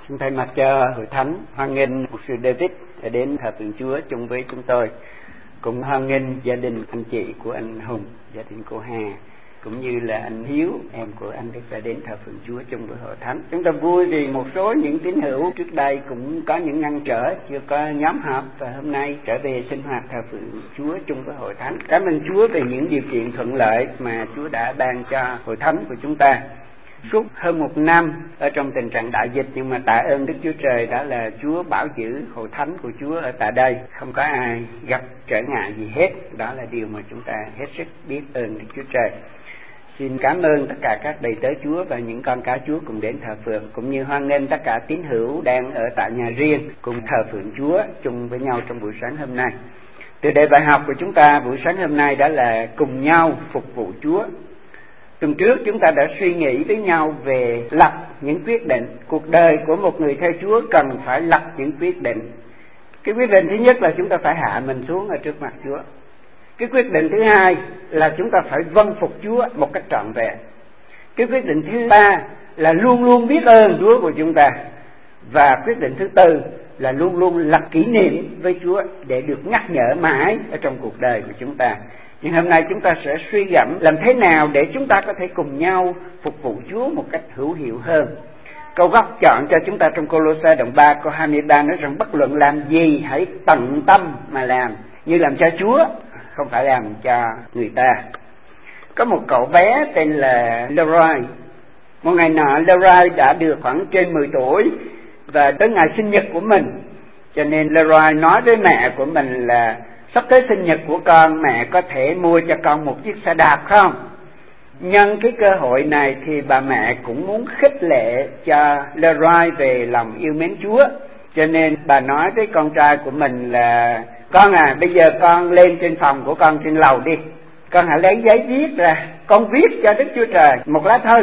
Xin thay mặt cho Hội Thánh hoan nghênh mục sư David đã đến thờ phượng Chúa chung với chúng tôi, cũng hoan nghênh gia đình anh chị của anh Hùng, gia đình cô Hà, cũng như là anh Hiếu, em của anh Đức đã đến thờ phượng Chúa chung với Hội Thánh. Chúng ta vui vì một số những tín hữu trước đây cũng có những ngăn trở, chưa có nhóm họp, và hôm nay trở về sinh hoạt thờ phượng Chúa chung với Hội Thánh. Cảm ơn Chúa về những điều kiện thuận lợi mà Chúa đã ban cho Hội Thánh của chúng ta. Suốt hơn một năm ở trong tình trạng đại dịch, nhưng mà tạ ơn Đức Chúa Trời đó là Chúa bảo giữ Hội Thánh của Chúa ở tại đây, không có ai gặp trở ngại gì hết. Đó là điều mà chúng ta hết sức biết ơn Đức Chúa Trời. Xin cảm ơn tất cả các đầy tớ Chúa và những con cái Chúa cùng đến thờ phượng, cũng như hoan nghênh tất cả tín hữu đang ở tại nhà riêng cùng thờ phượng Chúa chung với nhau trong buổi sáng hôm nay. Từ đề bài học của chúng ta buổi sáng hôm nay đó là cùng nhau phục vụ Chúa. Tuần trước chúng ta đã suy nghĩ với nhau về lập những quyết định. Cuộc đời của một người theo Chúa cần phải lập những quyết định. Cái quyết định thứ nhất là chúng ta phải hạ mình xuống ở trước mặt Chúa. Cái quyết định thứ hai là chúng ta phải vâng phục Chúa một cách trọn vẹn. Cái quyết định thứ ba là luôn luôn biết ơn Chúa của chúng ta. Và quyết định thứ tư là luôn luôn lập kỷ niệm với Chúa để được nhắc nhở mãi ở trong cuộc đời của chúng ta. Nhưng hôm nay chúng ta sẽ suy gẫm làm thế nào để chúng ta có thể cùng nhau phục vụ Chúa một cách hữu hiệu hơn. Câu gốc chọn cho chúng ta trong Cô-lô-sai đoạn 3 câu 23 nói rằng bất luận làm gì hãy tận tâm mà làm, như làm cho Chúa, không phải làm cho người ta. Có một cậu bé tên là Leroy. Một ngày nọ Leroy đã được khoảng trên 10 tuổi và tới ngày sinh nhật của mình, cho nên Leroy nói với mẹ của mình là sắp tới sinh nhật của con, mẹ có thể mua cho con một chiếc xe đạp không? Nhân cái cơ hội này thì bà mẹ cũng muốn khích lệ cho Leroy về lòng yêu mến Chúa, cho nên bà nói với con trai của mình là: con à, bây giờ con lên trên phòng của con trên lầu đi, con hãy lấy giấy viết ra, con viết cho Đức Chúa Trời một lá thư,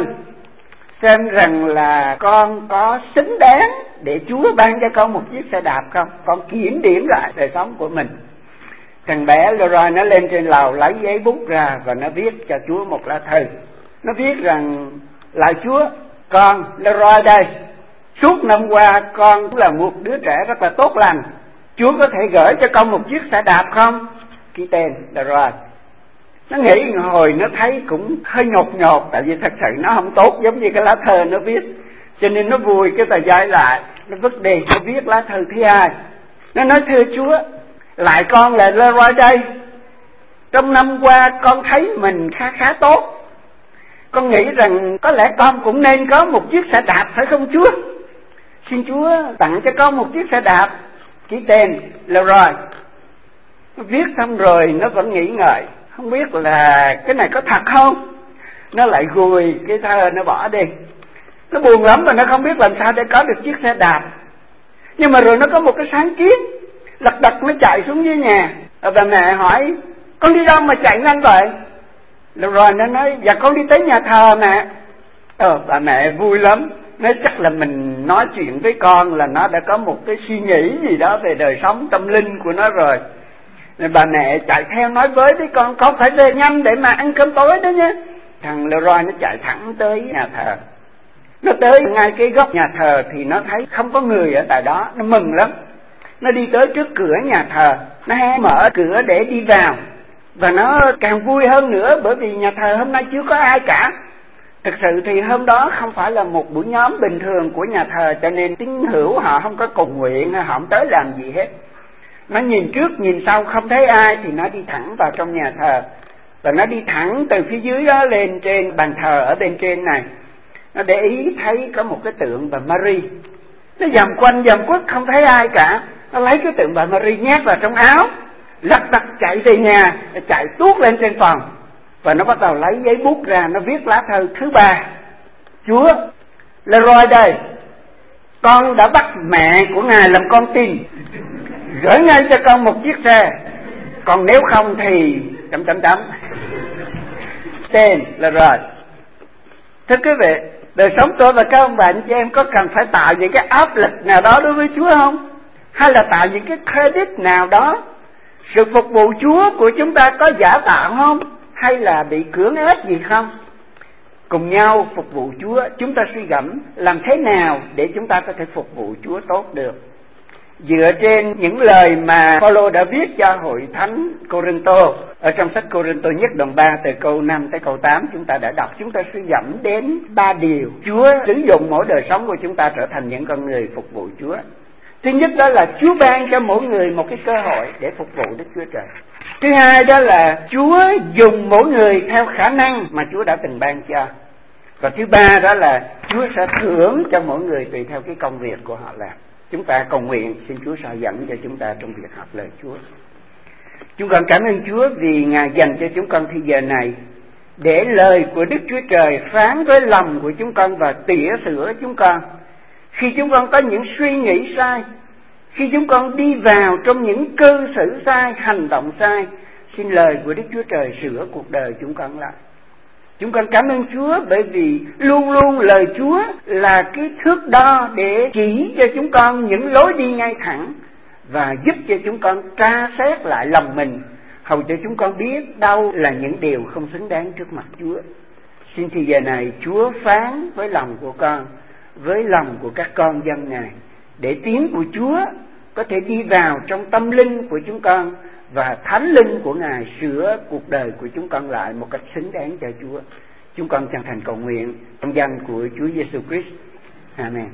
xem rằng là con có xứng đáng để Chúa ban cho con một chiếc xe đạp không? Con kiểm điểm lại đời sống của mình. Thằng bé Leroy nó lên trên lầu lấy giấy bút ra và nó viết cho Chúa một lá thư. Nó viết rằng: lạy Chúa, con Leroy đây, suốt năm qua con cũng là một đứa trẻ rất là tốt lành, Chúa có thể gửi cho con một chiếc xe đạp không? Ký tên Leroy. Nó nghĩ hồi nó thấy cũng hơi nhột, tại vì thật sự nó không tốt giống như cái lá thơ nó viết, cho nên nó vùi cái tờ giấy lại, nó vứt đi, nó viết lá thư thứ hai. Nó nói: thưa Chúa, lại con là Leroy đây, trong năm qua con thấy mình khá tốt, con nghĩ rằng có lẽ con cũng nên có một chiếc xe đạp phải không Chúa? Xin Chúa tặng cho con một chiếc xe đạp. Ký tên Leroy. Nó viết xong rồi nó vẫn nghĩ ngợi, không biết là cái này có thật không. Nó lại gùi cái thơ, nó bỏ đi. Nó buồn lắm và nó không biết làm sao để có được chiếc xe đạp. Nhưng mà rồi nó có một cái sáng kiến, lật đật nó chạy xuống dưới nhà. Và mẹ hỏi: con đi đâu mà chạy nhanh vậy? Rồi nó nói: dạ con đi tới nhà thờ mẹ. Bà mẹ vui lắm, nói chắc là mình nói chuyện với con là nó đã có một cái suy nghĩ gì đó về đời sống tâm linh của nó rồi. Nên bà mẹ chạy theo nói với con phải về nhanh để mà ăn cơm tối đó nhé. Thằng Leroy nó chạy thẳng tới nhà thờ. Nó tới ngay cái góc nhà thờ thì nó thấy không có người ở tại đó, nó mừng lắm. Nó đi tới trước cửa nhà thờ, nó hé mở cửa để đi vào. Và nó càng vui hơn nữa bởi vì nhà thờ hôm nay chưa có ai cả. Thực sự thì hôm đó không phải là một buổi nhóm bình thường của nhà thờ, cho nên tín hữu họ không có cầu nguyện, họ không tới làm gì hết. Nó nhìn trước nhìn sau không thấy ai thì nó đi thẳng vào trong nhà thờ. Và nó đi thẳng từ phía dưới đó lên trên bàn thờ ở bên trên này. Nó để ý thấy có một cái tượng bà Mary. Nó vòng quanh vòng quất không thấy ai cả. Nó lấy cái tượng bà Mary nhét vào trong áo, lật đật chạy về nhà, chạy tuốt lên trên phòng. Và nó bắt đầu lấy giấy bút ra, nó viết lá thư thứ ba: Chúa, Leroy đây, con đã bắt mẹ của ngài làm con tin, gửi ngay cho con một chiếc xe, còn nếu không thì ... Tên Leroy. Thưa quý vị, đời sống tôi và các ông bà anh chị em có cần phải tạo những cái áp lực nào đó đối với Chúa không? Hay là tạo những cái credit nào đó? Sự phục vụ Chúa của chúng ta có giả tạo không? Hay là bị cưỡng ép gì không? cùng nhau phục vụ Chúa. Chúng ta suy gẫm làm thế nào để chúng ta có thể phục vụ Chúa tốt được. Dựa trên những lời mà Phaolô đã viết cho hội thánh Cô-rinh-tô ở trong sách Cô-rinh-tô nhất đoạn 3 từ câu 5 tới câu 8 chúng ta đã đọc. Chúng ta suy gẫm đến 3 điều Chúa sử dụng mỗi đời sống của chúng ta trở thành những con người phục vụ Chúa. Thứ nhất đó là Chúa ban cho mỗi người một cái cơ hội để phục vụ Đức Chúa Trời. Thứ hai đó là Chúa dùng mỗi người theo khả năng mà Chúa đã từng ban cho. Và thứ ba đó là Chúa sẽ thưởng cho mỗi người tùy theo cái công việc của họ làm. Chúng ta cầu nguyện xin Chúa soi dẫn cho chúng ta trong việc học lời Chúa. Chúng con cảm ơn Chúa vì Ngài dành cho chúng con thời giờ này để lời của Đức Chúa Trời phán với lòng của chúng con và tỉa sửa chúng con. Khi chúng con có những suy nghĩ sai, khi chúng con đi vào trong những cư xử sai, hành động sai, xin lời của Đức Chúa Trời sửa cuộc đời chúng con lại. Chúng con cảm ơn Chúa bởi vì luôn luôn lời Chúa là cái thước đo để chỉ cho chúng con những lối đi ngay thẳng và giúp cho chúng con tra xét lại lòng mình, hầu cho chúng con biết đâu là những điều không xứng đáng trước mặt Chúa. Xin thì giờ này Chúa phán với lòng của con, với lòng của các con dân Ngài, để tiếng của Chúa có thể đi vào trong tâm linh của chúng con và thánh linh của Ngài sửa cuộc đời của chúng con lại một cách xứng đáng cho Chúa. Chúng con chân thành cầu nguyện trong danh của Chúa Giêsu Christ. Amen.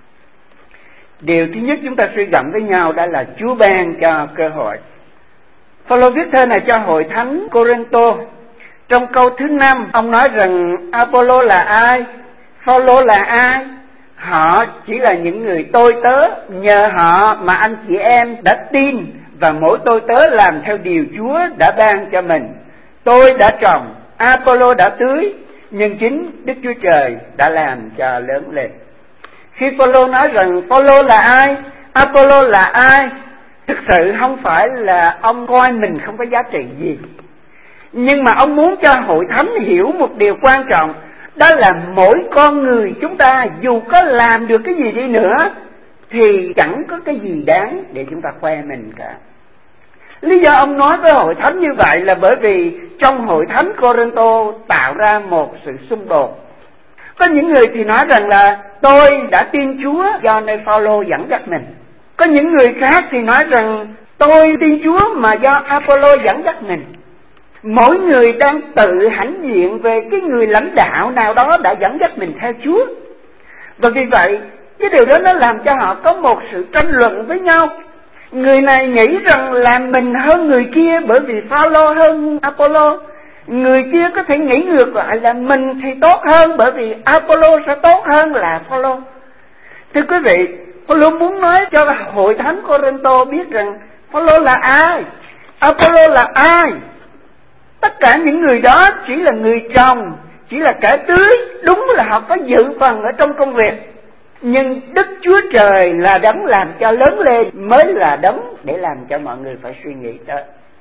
Điều thứ nhất chúng ta suy gẫm với nhau đó là Chúa ban cho cơ hội. Phaolô viết thơ này cho hội thánh Cô-rinh-tô. Trong câu thứ 5, ông nói rằng Apollo là ai? Phaolô là ai? Họ chỉ là những người tôi tớ, nhờ họ mà anh chị em đã tin và mỗi tôi tớ làm theo điều Chúa đã ban cho mình. Tôi đã trồng, Apollo đã tưới, nhưng chính Đức Chúa Trời đã làm cho lớn lên. Khi Phaolô nói rằng Phaolô là ai, Apollo là ai, thực sự không phải là ông coi mình không có giá trị gì, nhưng mà ông muốn cho hội thánh hiểu một điều quan trọng, đó là mỗi con người chúng ta dù có làm được cái gì đi nữa thì chẳng có cái gì đáng để chúng ta khoe mình cả. Lý do ông nói với hội thánh như vậy là bởi vì trong hội thánh Cô-rinh-tô tạo ra một sự xung đột. Có những người thì nói rằng là tôi đã tin Chúa do nơi Phaolô dẫn dắt mình. Có những người khác thì nói rằng tôi tin Chúa mà do Apollo dẫn dắt mình. Mỗi người đang tự hãnh diện về cái người lãnh đạo nào đó đã dẫn dắt mình theo Chúa. Và vì vậy cái điều đó nó làm cho họ có một sự tranh luận với nhau. Người này nghĩ rằng là mình hơn người kia bởi vì Phaolô hơn Apollo. Người kia có thể nghĩ ngược lại là mình thì tốt hơn bởi vì Apollo sẽ tốt hơn là Phaolô. Thưa quý vị, Phaolô muốn nói cho hội thánh Cô-rinh-tô biết rằng Phaolô là ai, Apollo là ai. Tất cả những người đó chỉ là người trồng, chỉ là kẻ tưới. Đúng là họ có dự phần ở trong công việc, nhưng Đức Chúa Trời là đấng làm cho lớn lên, mới là đấng để làm cho mọi người phải suy nghĩ tới.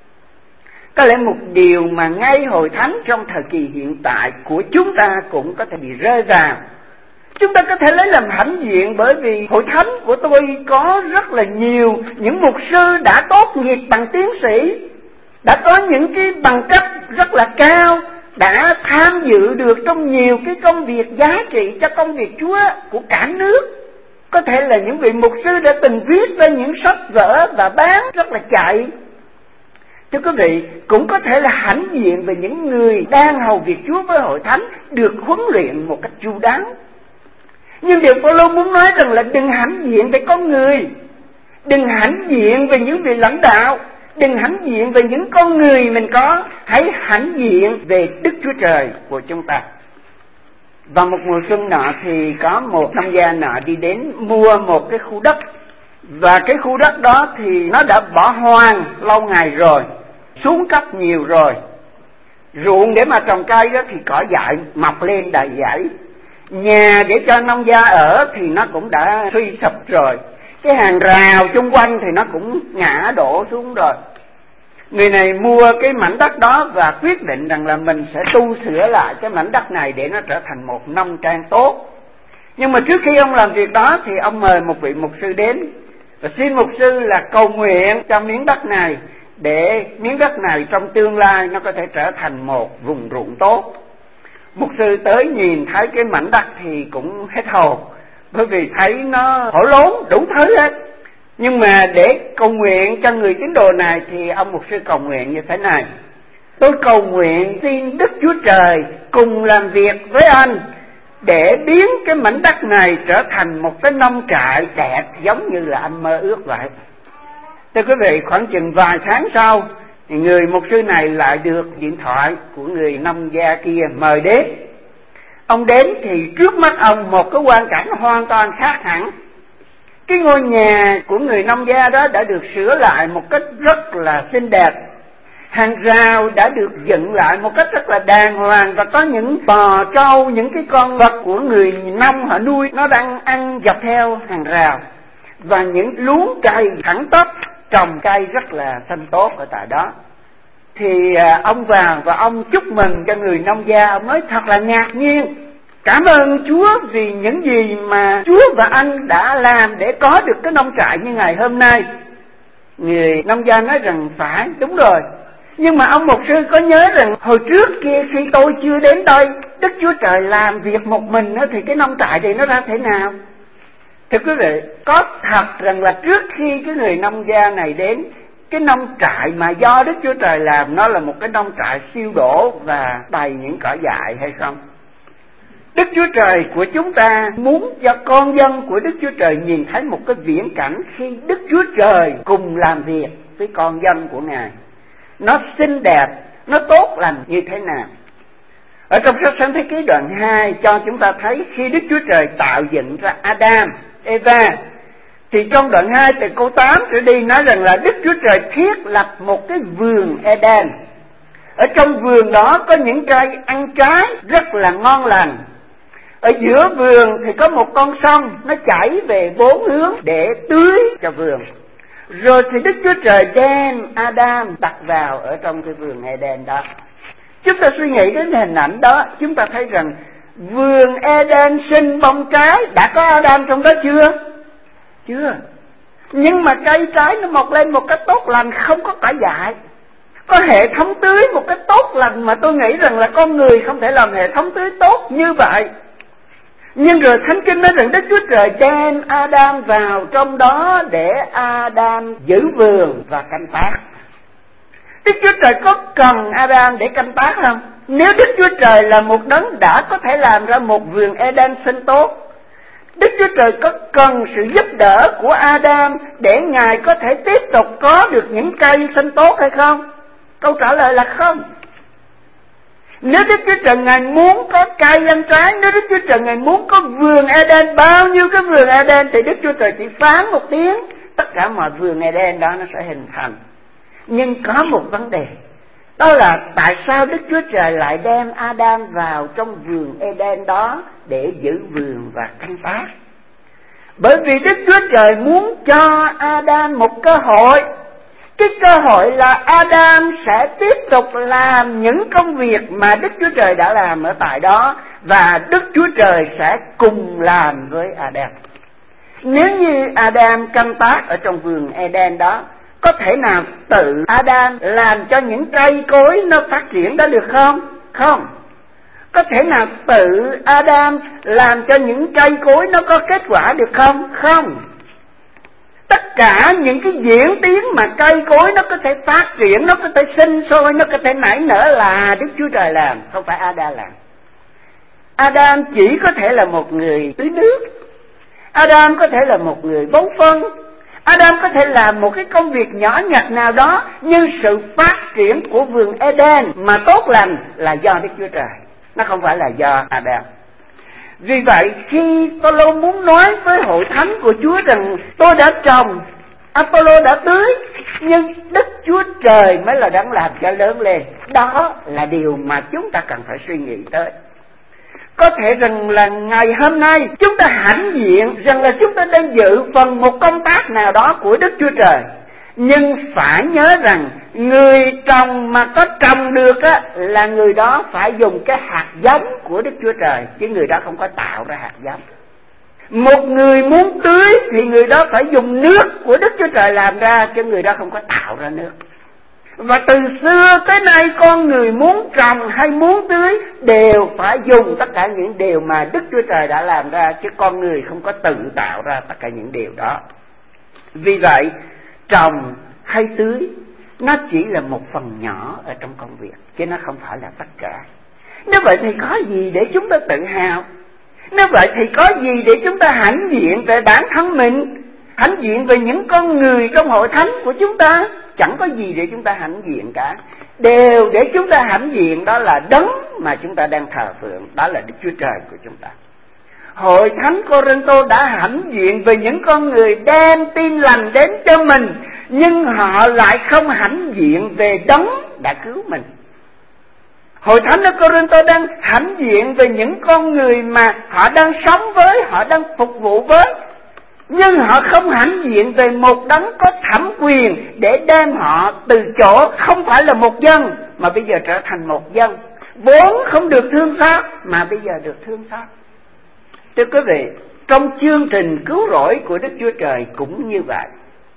Có lẽ một điều mà ngay hội thánh trong thời kỳ hiện tại của chúng ta cũng có thể bị rơi vào. Chúng ta có thể lấy làm hãnh diện bởi vì hội thánh của tôi có rất là nhiều những mục sư đã tốt nghiệp bằng tiến sĩ, đã có những cái bằng cấp rất là cao, đã tham dự được trong nhiều cái công việc giá trị cho công việc Chúa của cả nước. Có thể là những vị mục sư đã từng viết ra những sách vở và bán rất là chạy. Thưa quý vị, cũng có thể là hãnh diện về những người đang hầu việc Chúa với hội thánh được huấn luyện một cách chu đáo. Nhưng điều Phaolô muốn nói rằng là đừng hãnh diện về con người, đừng hãnh diện về những vị lãnh đạo, đừng hãnh diện về những con người mình có, hãy hãnh diện về Đức Chúa Trời của chúng ta. Vào một mùa xuân nọ thì có một nông gia nọ đi đến mua một cái khu đất, và cái khu đất đó thì nó đã bỏ hoang lâu ngày rồi, xuống cấp nhiều rồi. Ruộng để mà trồng cây đó thì cỏ dại mọc lên đầy dãy, nhà để cho nông gia ở thì nó cũng đã suy sụp rồi, cái hàng rào chung quanh thì nó cũng ngã đổ xuống rồi. Người này mua cái mảnh đất đó và quyết định rằng là mình sẽ tu sửa lại cái mảnh đất này để nó trở thành một nông trang tốt. Nhưng mà trước khi ông làm việc đó thì ông mời một vị mục sư đến và xin mục sư là cầu nguyện cho miếng đất này, để miếng đất này trong tương lai nó có thể trở thành một vùng ruộng tốt. Mục sư tới nhìn thấy cái mảnh đất thì cũng hết hồn, bởi vì thấy nó hổ lốn đủ thứ hết. Nhưng mà để cầu nguyện cho người tín đồ này thì ông mục sư cầu nguyện như thế này: tôi cầu nguyện xin Đức Chúa Trời cùng làm việc với anh để biến cái mảnh đất này trở thành một cái nông trại đẹp giống như là anh mơ ước vậy. Thưa quý vị, khoảng chừng vài tháng sau thì người mục sư này lại được điện thoại của người nông gia kia mời đến. Ông đến thì trước mắt ông một cái quang cảnh hoàn toàn khác hẳn. Cái ngôi nhà của người nông gia đó đã được sửa lại một cách rất là xinh đẹp. Hàng rào đã được dựng lại một cách rất là đàng hoàng, và có những bò trâu, những cái con vật của người nông họ nuôi nó đang ăn dọc theo hàng rào. Và những luống cây thẳng tắp, trồng cây rất là xanh tốt ở tại đó. Thì ông vào và ông chúc mừng cho người nông gia. Ông nói thật là ngạc nhiên: cảm ơn Chúa vì những gì mà Chúa và anh đã làm để có được cái nông trại như ngày hôm nay. Người nông gia nói rằng phải, đúng rồi. Nhưng mà ông mục sư có nhớ rằng hồi trước kia khi tôi chưa đến đây, Đức Chúa Trời làm việc một mình thì cái nông trại thì nó ra thế nào? Thưa quý vị, có thật rằng là trước khi cái người nông gia này đến, cái nông trại mà do Đức Chúa Trời làm nó là một cái nông trại siêu đổ và đầy những cỏ dại hay không? Đức Chúa Trời của chúng ta muốn cho con dân của Đức Chúa Trời nhìn thấy một cái viễn cảnh khi Đức Chúa Trời cùng làm việc với con dân của Ngài. Nó xinh đẹp, nó tốt lành như thế nào? Ở trong sách Sáng Thế Ký đoạn 2 cho chúng ta thấy khi Đức Chúa Trời tạo dựng ra Adam, Eva, thì trong đoạn 2 từ câu 8 trở đi nói rằng là Đức Chúa Trời thiết lập một cái vườn Eden. Ở trong vườn đó có những cây ăn trái rất là ngon lành. Ở giữa vườn thì có một con sông nó chảy về bốn hướng để tưới cho vườn. Rồi thì Đức Chúa Trời đem Adam đặt vào ở trong cái vườn Eden đó. Chúng ta suy nghĩ đến hình ảnh đó, chúng ta thấy rằng vườn Eden sinh bông trái, đã có Adam trong đó chưa? Chưa. Nhưng mà cây trái nó mọc lên một cách tốt lành, không có cỏ dại, có hệ thống tưới một cách tốt lành mà tôi nghĩ rằng là con người không thể làm hệ thống tưới tốt như vậy. Nhưng rồi Thánh Kinh nói rằng Đức Chúa Trời đem Adam vào trong đó để Adam giữ vườn và canh tác. Đức Chúa Trời có cần Adam để canh tác không? Nếu Đức Chúa Trời là một đấng đã có thể làm ra một vườn Eden xinh tốt, Đức Chúa Trời có cần sự giúp đỡ của Adam để Ngài có thể tiếp tục có được những cây xinh tốt hay không? Câu trả lời là không. Nếu Đức Chúa Trời Ngài muốn có cây ăn trái, nếu Đức Chúa Trời Ngài muốn có vườn Eden, bao nhiêu cái vườn Eden, thì Đức Chúa Trời chỉ phán một tiếng, tất cả mọi vườn Eden đó nó sẽ hình thành. Nhưng có một vấn đề, đó là tại sao Đức Chúa Trời lại đem Adam vào trong vườn Eden đó để giữ vườn và canh tác? Bởi vì Đức Chúa Trời muốn cho Adam một cơ hội. Cái cơ hội là Adam sẽ tiếp tục làm những công việc mà Đức Chúa Trời đã làm ở tại đó, và Đức Chúa Trời sẽ cùng làm với Adam. Nếu như Adam canh tác ở trong vườn Eden đó, có thể nào tự Adam làm cho những cây cối nó phát triển đó được không? Không. Có thể nào tự Adam làm cho những cây cối nó có kết quả được không? Không. Tất cả những cái diễn tiến mà cây cối nó có thể phát triển, nó có thể sinh sôi, nó có thể nảy nở là Đức Chúa Trời làm, không phải Adam làm. Adam chỉ có thể là một người tưới nước, Adam có thể là một người bón phân, Adam có thể làm một cái công việc nhỏ nhặt nào đó, nhưng sự phát triển của vườn Eden mà tốt lành là do Đức Chúa Trời, nó không phải là do Adam. Vì vậy khi Phaolô muốn nói với hội thánh của Chúa rằng tôi đã trồng, Apollo đã tưới, nhưng Đức Chúa Trời mới là đấng làm cho lớn lên, đó là điều mà chúng ta cần phải suy nghĩ tới. Có thể rằng là ngày hôm nay chúng ta hãnh diện rằng là chúng ta đang dự phần một công tác nào đó của Đức Chúa Trời, nhưng phải nhớ rằng người trồng mà có trồng được á, là người đó phải dùng cái hạt giống của Đức Chúa Trời, chứ người đó không có tạo ra hạt giống. Một người muốn tưới thì người đó phải dùng nước của Đức Chúa Trời làm ra, chứ người đó không có tạo ra nước. Và từ xưa tới nay con người muốn trồng hay muốn tưới đều phải dùng tất cả những điều mà Đức Chúa Trời đã làm ra, chứ con người không có tự tạo ra tất cả những điều đó. Vì vậy trồng hay tưới nó chỉ là một phần nhỏ ở trong công việc, chứ nó không phải là tất cả. Nếu vậy thì có gì để chúng ta tự hào? Nếu vậy thì có gì để chúng ta hãnh diện về bản thân mình, hãnh diện về những con người trong hội thánh của chúng ta? Chẳng có gì để chúng ta hãnh diện cả. Đều để chúng ta hãnh diện đó là đấng mà chúng ta đang thờ phượng, đó là Đức Chúa Trời của chúng ta. Hội thánh Cô-rinh-tô đã hãnh diện về những con người đem tin lành đến cho mình, nhưng họ lại không hãnh diện về đấng đã cứu mình. Hội thánh ở Cô-rinh-tô đang hãnh diện về những con người mà họ đang sống với, họ đang phục vụ với, nhưng họ không hãnh diện về một đấng có thẩm quyền để đem họ từ chỗ không phải là một dân mà bây giờ trở thành một dân, vốn không được thương xót mà bây giờ được thương xót. Thưa quý vị, trong chương trình cứu rỗi của Đức Chúa Trời cũng như vậy.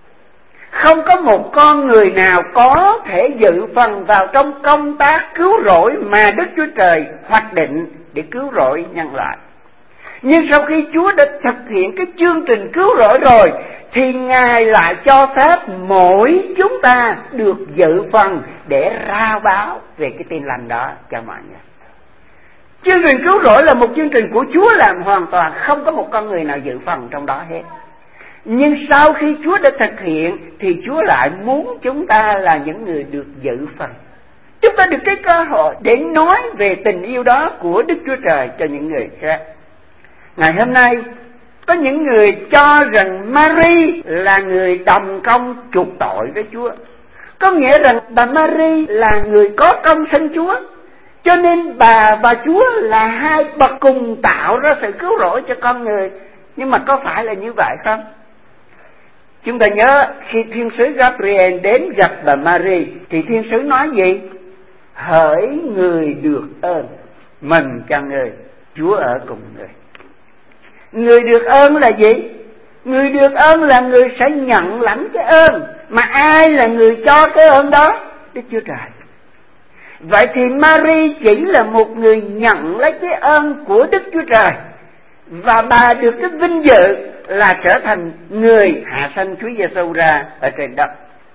Không có một con người nào có thể dự phần vào trong công tác cứu rỗi mà Đức Chúa Trời hoạch định để cứu rỗi nhân loại. Nhưng sau khi Chúa đã thực hiện cái chương trình cứu rỗi rồi, thì Ngài lại cho phép mỗi chúng ta được dự phần để rao báo về cái tin lành đó cho mọi người. Chương trình cứu rỗi là một chương trình của Chúa làm hoàn toàn, không có một con người nào dự phần trong đó hết. Nhưng sau khi Chúa đã thực hiện thì Chúa lại muốn chúng ta là những người được dự phần. Chúng ta được cái cơ hội để nói về tình yêu đó của Đức Chúa Trời cho những người khác. Ngày hôm nay có những người cho rằng Mary là người đồng công chuộc tội với Chúa, có nghĩa rằng bà Mary là người có công sinh Chúa, cho nên bà và Chúa là hai bậc cùng tạo ra sự cứu rỗi cho con người. Nhưng mà có phải là như vậy không? Chúng ta nhớ khi thiên sứ Gabriel đến gặp bà Mary thì thiên sứ nói gì? Hỡi người được ơn, mừng cho người, Chúa ở cùng người. Người được ơn là gì? Người được ơn là người sẽ nhận lãnh cái ơn. Mà ai là người cho cái ơn đó? Đức Chúa Trời. Vậy thì Mary chỉ là một người nhận lấy cái ơn của Đức Chúa Trời, và bà được cái vinh dự là trở thành người hạ sanh Chúa Giêsu ra ở trên đất.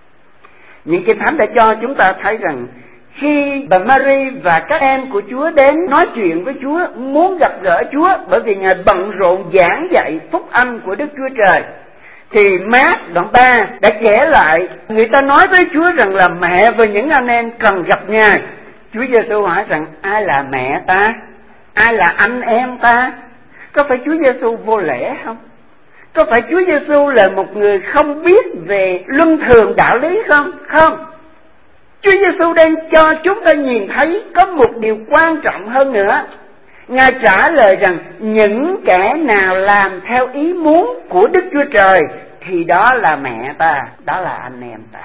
Những Kinh Thánh đã cho chúng ta thấy rằng khi bà Mary và các em của Chúa đến nói chuyện với Chúa, muốn gặp gỡ Chúa, bởi vì Ngài bận rộn giảng dạy phúc âm của Đức Chúa Trời, thì Mát đoạn 3 đã kể lại, người ta nói với Chúa rằng là mẹ và những anh em cần gặp Ngài. Chúa Giêsu hỏi rằng ai là mẹ ta? Ai là anh em ta? Có phải Chúa Giêsu vô lễ không? Có phải Chúa Giêsu là một người không biết về luân thường đạo lý không? Không. Chúa Giêsu đang cho chúng ta nhìn thấy có một điều quan trọng hơn nữa. Ngài trả lời rằng những kẻ nào làm theo ý muốn của Đức Chúa Trời thì đó là mẹ ta, đó là anh em ta.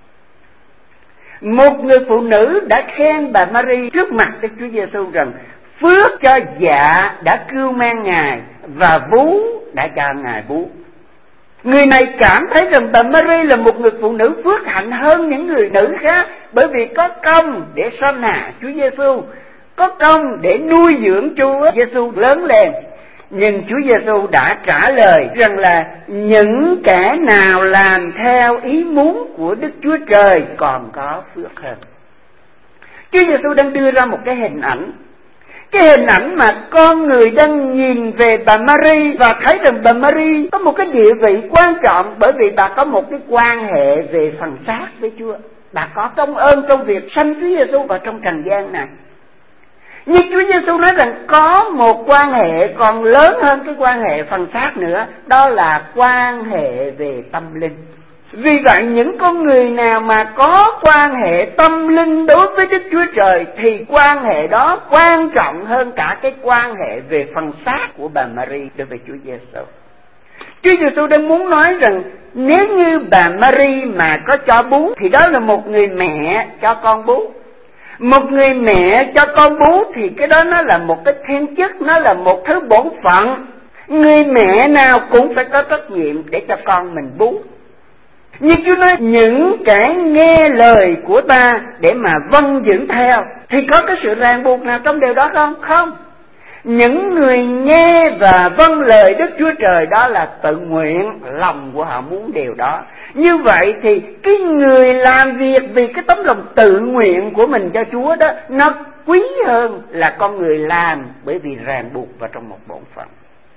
Một người phụ nữ đã khen bà Mary trước mặt Đức Chúa Giêsu rằng phước cho dạ đã cưu mang Ngài và vú đã cho Ngài bú. Người này cảm thấy rằng bà Mary là một người phụ nữ phước hạnh hơn những người nữ khác, bởi vì có công để sanh hạ Chúa Giêsu, có công để nuôi dưỡng Chúa Giêsu lớn lên. Nhưng Chúa Giêsu đã trả lời rằng là những kẻ nào làm theo ý muốn của Đức Chúa Trời còn có phước hơn. Chúa Giêsu đang đưa ra một cái hình ảnh. Cái hình ảnh mà con người đang nhìn về bà Mary và thấy rằng bà Mary có một cái địa vị quan trọng, bởi vì bà có một cái quan hệ về phần xác với Chúa. Bà có công ơn trong việc sanh Chúa Giêsu vào trong trần gian này. Nhưng Chúa Giêsu nói rằng có một quan hệ còn lớn hơn cái quan hệ phần xác nữa, đó là quan hệ về tâm linh. Vì vậy những con người nào mà có quan hệ tâm linh đối với Đức Chúa Trời thì quan hệ đó quan trọng hơn cả cái quan hệ về phần xác của bà Mary đối với Chúa Giêsu. Chúa Giêsu đang muốn nói rằng nếu như bà Mary mà có cho bú thì đó là một người mẹ cho con bú. Một người mẹ cho con bú thì cái đó nó là một cái thiên chức, nó là một thứ bổn phận. Người mẹ nào cũng phải có trách nhiệm để cho con mình bú. Nhưng Chúa nói những kẻ nghe lời của ta để mà vâng giữ theo, thì có cái sự ràng buộc nào trong điều đó không? Không. Những người nghe và vâng lời Đức Chúa Trời đó là tự nguyện, lòng của họ muốn điều đó. Như vậy thì cái người làm việc vì cái tấm lòng tự nguyện của mình cho Chúa đó, nó quý hơn là con người làm bởi vì ràng buộc vào trong một bổn phận.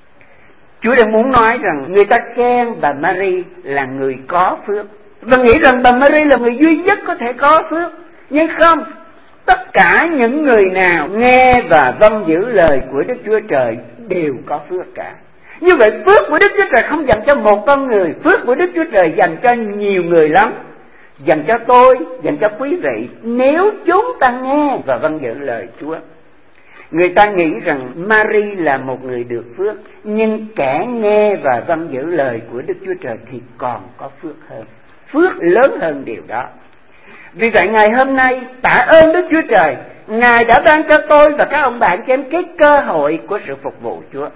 Chúa đang muốn nói rằng người ta khen bà Mary là người có phước, và nghĩ rằng bà Mary là người duy nhất có thể có phước. Nhưng không, tất cả những người nào nghe và vâng giữ lời của Đức Chúa Trời đều có phước cả. Như vậy phước của Đức Chúa Trời không dành cho một con người, phước của Đức Chúa Trời dành cho nhiều người lắm, dành cho tôi, dành cho quý vị, nếu chúng ta nghe và vâng giữ lời Chúa. Người ta nghĩ rằng Mary là một người được phước, nhưng kẻ nghe và vâng giữ lời của Đức Chúa Trời thì còn có phước hơn, phước lớn hơn điều đó. Vì vậy ngày hôm nay tạ ơn Đức Chúa Trời, Ngài đã ban cho tôi và các ông bạn cho em cái cơ hội của sự phục vụ Chúa.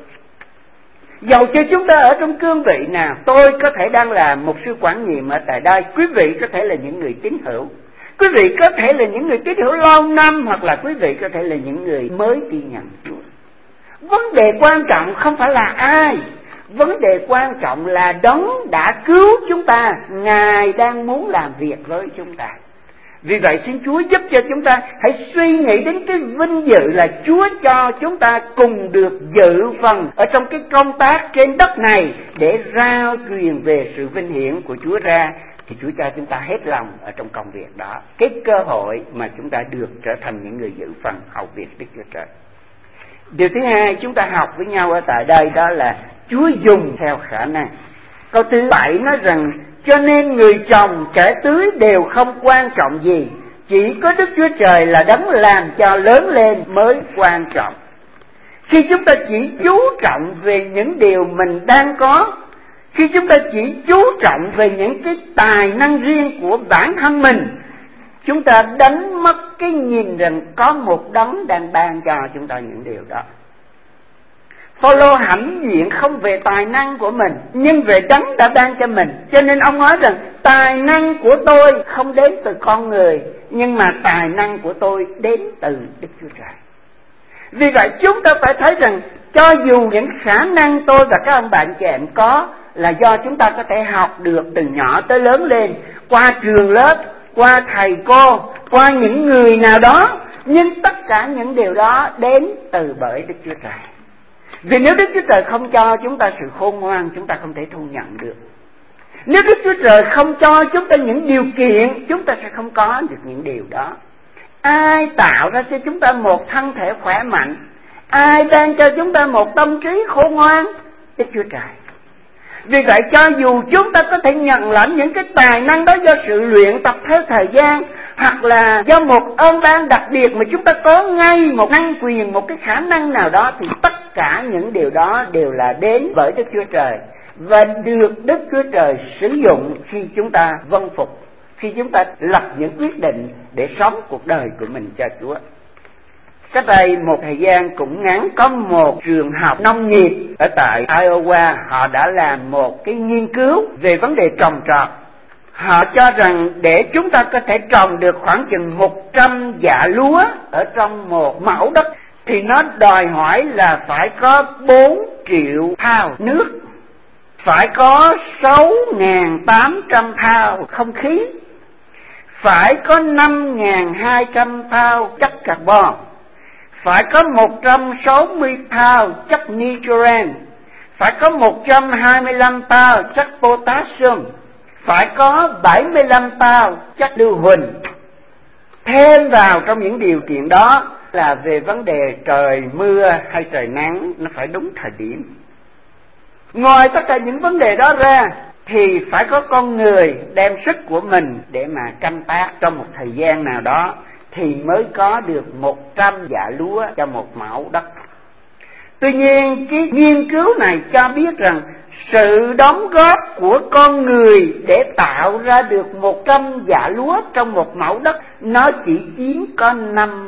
Dầu cho chúng ta ở trong cương vị nào, tôi có thể đang làm một sư quản nhiệm ở tại đây, quý vị có thể là những người tín hữu, quý vị có thể là những người tín hữu lâu năm, hoặc là quý vị có thể là những người mới tin nhận Chúa. Vấn đề quan trọng không phải là ai, vấn đề quan trọng là Đấng đã cứu chúng ta, Ngài đang muốn làm việc với chúng ta. Vì vậy xin Chúa giúp cho chúng ta hãy suy nghĩ đến cái vinh dự là Chúa cho chúng ta cùng được dự phần ở trong cái công tác trên đất này để rao truyền về sự vinh hiển của Chúa ra, thì Chúa cho chúng ta hết lòng ở trong công việc đó, cái cơ hội mà chúng ta được trở thành những người dự phần hầu việc Đức Chúa Trời. Điều thứ hai chúng ta học với nhau ở tại đây đó là Chúa dùng theo khả năng. Câu thứ 7 nói rằng cho nên người trồng kẻ tưới đều không quan trọng gì, chỉ có Đức Chúa Trời là Đấng làm cho lớn lên mới quan trọng. Khi chúng ta chỉ chú trọng về những điều mình đang có, khi chúng ta chỉ chú trọng về những cái tài năng riêng của bản thân mình, chúng ta đánh mất cái nhìn rằng có một Đấng đang ban cho chúng ta những điều đó. Phaolô hãnh diện không về tài năng của mình, nhưng về Đấng đã ban cho mình. Cho nên ông nói rằng tài năng của tôi không đến từ con người, nhưng mà tài năng của tôi đến từ Đức Chúa Trời. Vì vậy chúng ta phải thấy rằng cho dù những khả năng tôi và các ông bạn chị em có là do chúng ta có thể học được từ nhỏ tới lớn lên, qua trường lớp, qua thầy cô, qua những người nào đó, nhưng tất cả những điều đó đến từ bởi Đức Chúa Trời. Vì nếu Đức Chúa Trời không cho chúng ta sự khôn ngoan, chúng ta không thể thu nhận được. Nếu Đức Chúa Trời không cho chúng ta những điều kiện, chúng ta sẽ không có được những điều đó. Ai tạo ra cho chúng ta một thân thể khỏe mạnh? Ai ban cho chúng ta một tâm trí khôn ngoan? Đức Chúa Trời. Vì vậy cho dù chúng ta có thể nhận lãnh những cái tài năng đó do sự luyện tập theo thời gian, hoặc là do một ơn ban đặc biệt mà chúng ta có ngay một năng quyền, một cái khả năng nào đó, thì tất cả những điều đó đều là đến bởi Đức Chúa Trời và được Đức Chúa Trời sử dụng khi chúng ta vâng phục, khi chúng ta lập những quyết định để sống cuộc đời của mình cho Chúa. Cách đây một thời gian cũng ngắn, có một trường học nông nghiệp ở tại Iowa, họ đã làm một cái nghiên cứu về vấn đề trồng trọt. Họ cho rằng để chúng ta có thể trồng được khoảng chừng 100 dạ lúa ở trong một mẫu đất, thì nó đòi hỏi là phải có 4 triệu thao nước, phải có 6.800 thao không khí, phải có 5.200 thao chất carbon, phải có 160 thao chất nitrogen, phải có 125 thao chất potassium, phải có 75 thao chất lưu huỳnh. Thêm vào trong những điều kiện đó là về vấn đề trời mưa hay trời nắng, nó phải đúng thời điểm. Ngoài tất cả những vấn đề đó ra thì phải có con người đem sức của mình để mà canh tác trong một thời gian nào đó, thì mới có được 100 dạ lúa cho một mẫu đất. Tuy nhiên cái nghiên cứu này cho biết rằng sự đóng góp của con người để tạo ra được 100 dạ lúa trong một mẫu đất, nó chỉ chiếm có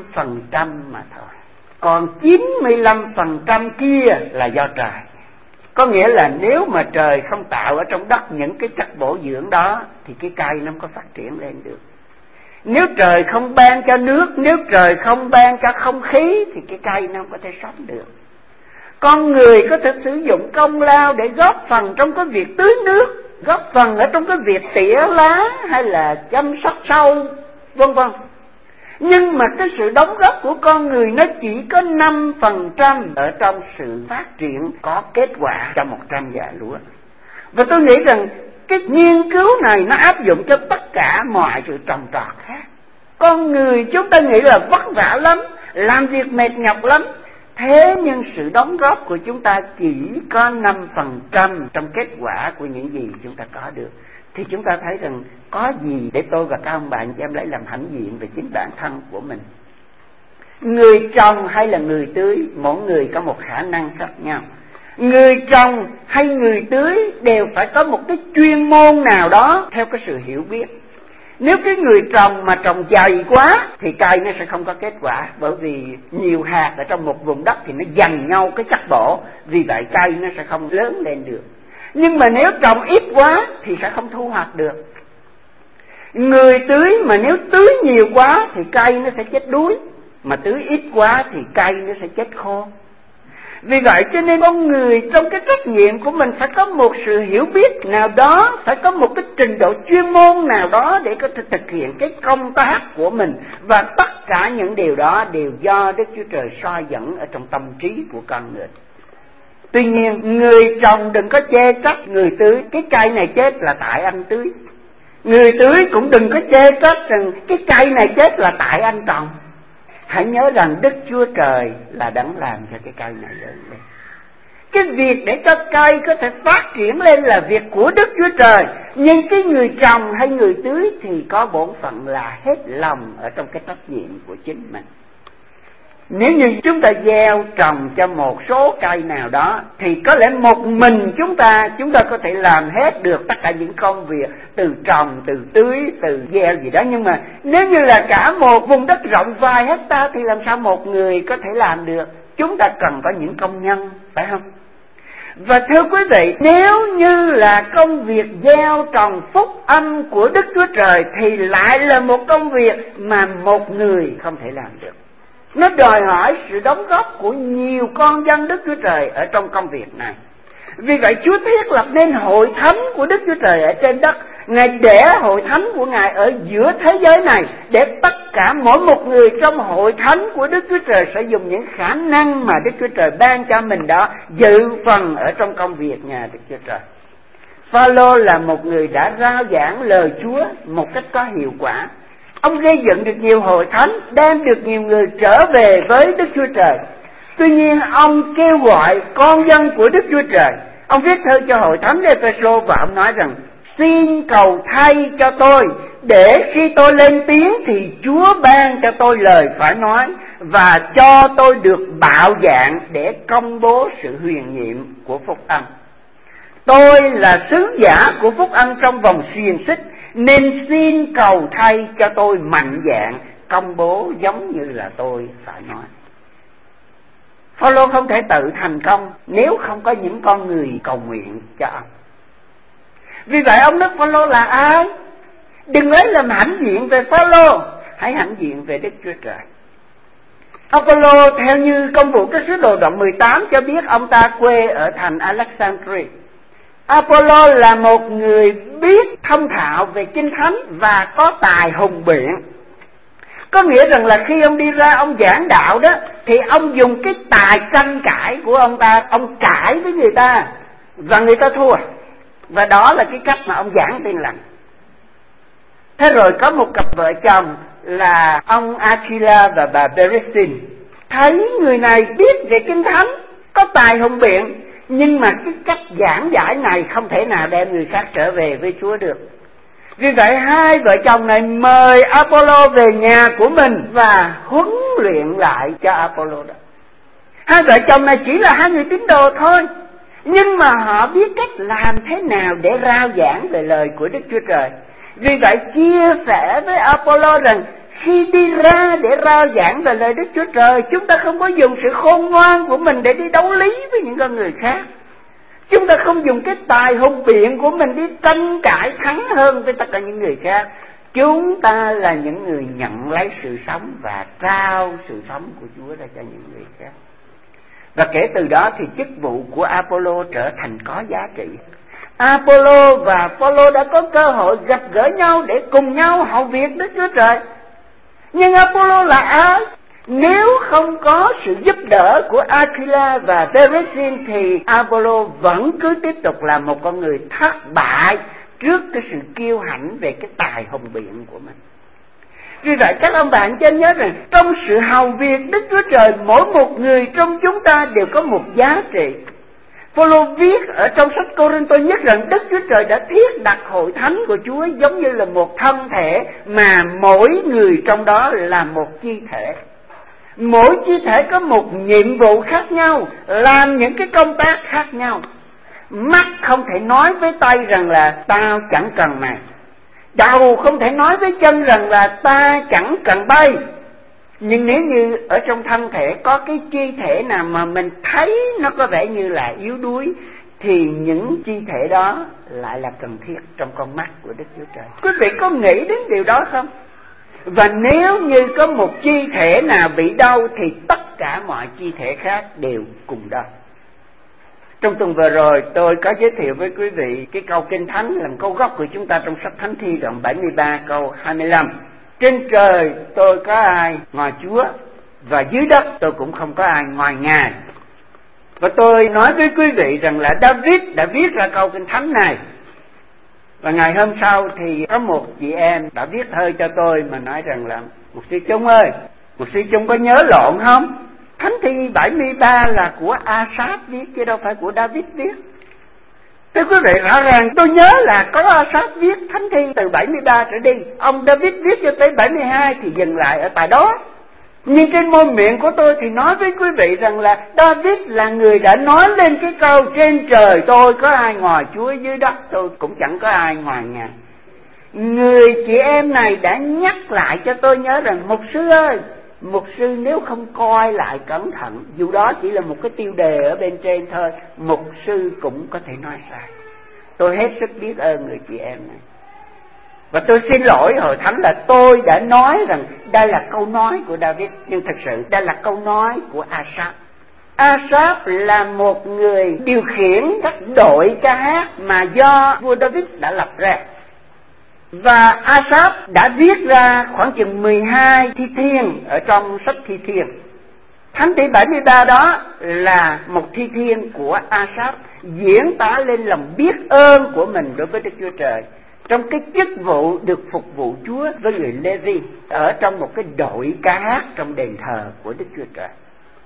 5% mà thôi. Còn 95% kia là do trời. Có nghĩa là nếu mà trời không tạo ở trong đất những cái chất bổ dưỡng đó thì cái cây nó không có phát triển lên được. Nếu trời không ban cho nước, nếu trời không ban cho không khí thì cái cây nó không có thể sống được. Con người có thể sử dụng công lao để góp phần trong cái việc tưới nước, góp phần ở trong cái việc tỉa lá hay là chăm sóc sâu, vân vân. Nhưng mà cái sự đóng góp của con người nó chỉ có 5% ở trong sự phát triển có kết quả cho 100 dạ lúa. Và tôi nghĩ rằng cái nghiên cứu này nó áp dụng cho tất cả mọi sự trồng trọt khác. Con người chúng ta nghĩ là vất vả lắm, làm việc mệt nhọc lắm. Thế nhưng sự đóng góp của chúng ta chỉ có 5% trong kết quả của những gì chúng ta có được. Thì chúng ta thấy rằng có gì để tôi và các ông bạn cho em lấy làm hãnh diện về chính bản thân của mình. Người trồng hay là người tưới, mỗi người có một khả năng khác nhau. Người trồng hay người tưới đều phải có một cái chuyên môn nào đó theo cái sự hiểu biết. Nếu cái người trồng mà trồng dày quá thì cây nó sẽ không có kết quả, bởi vì nhiều hạt ở trong một vùng đất thì nó dằn nhau cái chất bổ, vì vậy cây nó sẽ không lớn lên được. Nhưng mà nếu trồng ít quá thì sẽ không thu hoạch được. Người tưới mà nếu tưới nhiều quá thì cây nó sẽ chết đuối, mà tưới ít quá thì cây nó sẽ chết khô. Vì vậy cho nên con người trong cái trách nhiệm của mình phải có một sự hiểu biết nào đó, phải có một cái trình độ chuyên môn nào đó để có thể thực hiện cái công tác của mình. Và tất cả những điều đó đều do Đức Chúa Trời soi dẫn ở trong tâm trí của con người. Tuy nhiên người trồng đừng có chê trách người tưới, cái cây này chết là tại anh tưới. Người tưới cũng đừng có chê trách rằng cái cây này chết là tại anh trồng. Hãy nhớ rằng Đức Chúa Trời là đấng làm cho cái cây này lớn lên. Cái việc để cho cây có thể phát triển lên là việc của Đức Chúa Trời. Nhưng cái người trồng hay người tưới thì có bổn phận là hết lòng ở trong cái trách nhiệm của chính mình. Nếu như chúng ta gieo trồng cho một số cây nào đó thì có lẽ một mình chúng ta có thể làm hết được tất cả những công việc từ trồng, từ tưới, từ gieo gì đó. Nhưng mà nếu như là cả một vùng đất rộng vài hectare thì làm sao một người có thể làm được? Chúng ta cần có những công nhân, phải không? Và thưa quý vị, nếu như là công việc gieo trồng phúc âm của Đức Chúa Trời thì lại là một công việc mà một người không thể làm được. Nó đòi hỏi sự đóng góp của nhiều con dân Đức Chúa Trời ở trong công việc này. Vì vậy Chúa thiết lập nên hội thánh của Đức Chúa Trời ở trên đất. Ngài để hội thánh của Ngài ở giữa thế giới này, để tất cả mỗi một người trong hội thánh của Đức Chúa Trời sẽ dùng những khả năng mà Đức Chúa Trời ban cho mình đó dự phần ở trong công việc nhà Đức Chúa Trời. Phao-lô là một người đã rao giảng lời Chúa một cách có hiệu quả. Ông gây dựng được nhiều hội thánh, đem được nhiều người trở về với Đức Chúa Trời. Tuy nhiên ông kêu gọi con dân của Đức Chúa Trời. Ông viết thư cho hội thánh Ê-phê-sô và ông nói rằng: xin cầu thay cho tôi, để khi tôi lên tiếng thì Chúa ban cho tôi lời phải nói, và cho tôi được bạo dạn để công bố sự huyền nhiệm của phúc âm. Tôi là sứ giả của phúc âm trong vòng xiềng xích, nên xin cầu thay cho tôi mạnh dạn công bố giống như là tôi phải nói. Phao-lô không thể tự thành công nếu không có những con người cầu nguyện cho ông. Vì vậy ông nói Phao-lô là ai? Đừng lấy làm hãnh diện về Phao-lô, hãy hãnh diện về Đức Chúa Trời. Phao-lô theo như Công vụ các sứ đồ đoạn 18 cho biết ông ta quê ở thành Alexandria. Apollo là một người biết thông thạo về Kinh Thánh và có tài hùng biện. Có nghĩa rằng là khi ông đi ra ông giảng đạo đó, thì ông dùng cái tài tranh cãi của ông ta, ông cãi với người ta và người ta thua. Và đó là cái cách mà ông giảng Tin lành. Thế rồi có một cặp vợ chồng là ông Aquila và bà Beresin. Thấy người này biết về Kinh Thánh, có tài hùng biện, nhưng mà cái cách giảng giải này không thể nào đem người khác trở về với Chúa được. Vì vậy hai vợ chồng này mời Apollo về nhà của mình và huấn luyện lại cho Apollo đó. Hai vợ chồng này chỉ là hai người tín đồ thôi, nhưng mà họ biết cách làm thế nào để rao giảng về lời của Đức Chúa Trời. Vì vậy chia sẻ với Apollo rằng khi đi ra để rao giảng về lời Đức Chúa Trời, chúng ta không có dùng sự khôn ngoan của mình để đi đấu lý với những con người khác. Chúng ta không dùng cái tài hùng biện của mình đi tranh cãi thắng hơn với tất cả những người khác. Chúng ta là những người nhận lấy sự sống và trao sự sống của Chúa ra cho những người khác. Và kể từ đó thì chức vụ của Apollo trở thành có giá trị. Apollo và Phaolô đã có cơ hội gặp gỡ nhau để cùng nhau hầu việc Đức Chúa Trời. Nhưng Apollo là ai? Nếu không có sự giúp đỡ của Aquila và Peresin thì Apollo vẫn cứ tiếp tục là một con người thất bại trước cái sự kiêu hãnh về cái tài hùng biện của mình. Vì vậy các ông bạn cho nhớ rằng trong sự hầu việc Đức Chúa Trời, mỗi một người trong chúng ta đều có một giá trị. Phaolô viết ở trong sách Cô-rinh-tô nhất rằng Đức Chúa Trời đã thiết đặt hội thánh của Chúa giống như là một thân thể mà mỗi người trong đó là một chi thể. Mỗi chi thể có một nhiệm vụ khác nhau, làm những cái công tác khác nhau. Mắt không thể nói với tay rằng là tao chẳng cần mày. Đầu không thể nói với chân rằng là ta chẳng cần bay. Nhưng nếu như ở trong thân thể có cái chi thể nào mà mình thấy nó có vẻ như là yếu đuối, thì những chi thể đó lại là cần thiết trong con mắt của Đức Chúa Trời. Quý vị có nghĩ đến điều đó không? Và nếu như có một chi thể nào bị đau thì tất cả mọi chi thể khác đều cùng đau. Trong tuần vừa rồi tôi có giới thiệu với quý vị cái câu Kinh Thánh làm câu gốc của chúng ta trong sách Thánh Thi đoạn 73 câu 25. Trên trời tôi có ai ngoài Chúa, và dưới đất tôi cũng không có ai ngoài Ngài. Và tôi nói với quý vị rằng là David đã viết ra câu Kinh Thánh này. Và ngày hôm sau thì có một chị em đã viết thơ cho tôi mà nói rằng là: Mục sư Trung ơi, Mục sư Trung có nhớ lộn không? Thánh Thi 73 là của Asaph viết chứ đâu phải của David viết. Thưa quý vị, rõ ràng tôi nhớ là có Asaph viết Thánh Thi từ 73 trở đi. Ông David viết cho tới 72 thì dừng lại ở tại đó. Nhưng trên môi miệng của tôi thì nói với quý vị rằng là David là người đã nói lên cái câu trên trời tôi có ai ngoài Chúa, dưới đất tôi cũng chẳng có ai ngoài Ngài. Người chị em này đã nhắc lại cho tôi nhớ rằng: Mục sư ơi, mục sư nếu không coi lại cẩn thận, dù đó chỉ là một cái tiêu đề ở bên trên thôi, mục sư cũng có thể nói sai. Tôi hết sức biết ơn người chị em này. Và tôi xin lỗi hội thánh là tôi đã nói rằng đây là câu nói của David, nhưng thật sự đây là câu nói của Asaph. Asaph là một người điều khiển các đội ca hát mà do vua David đã lập ra. Và Asaph đã viết ra khoảng chừng 12 thi thiên ở trong sách thi thiên. Thánh Thi 73 đó là một thi thiên của Asaph diễn tả lên lòng biết ơn của mình đối với Đức Chúa Trời trong cái chức vụ được phục vụ Chúa với người Lê-vi ở trong một cái đội ca hát trong đền thờ của Đức Chúa Trời.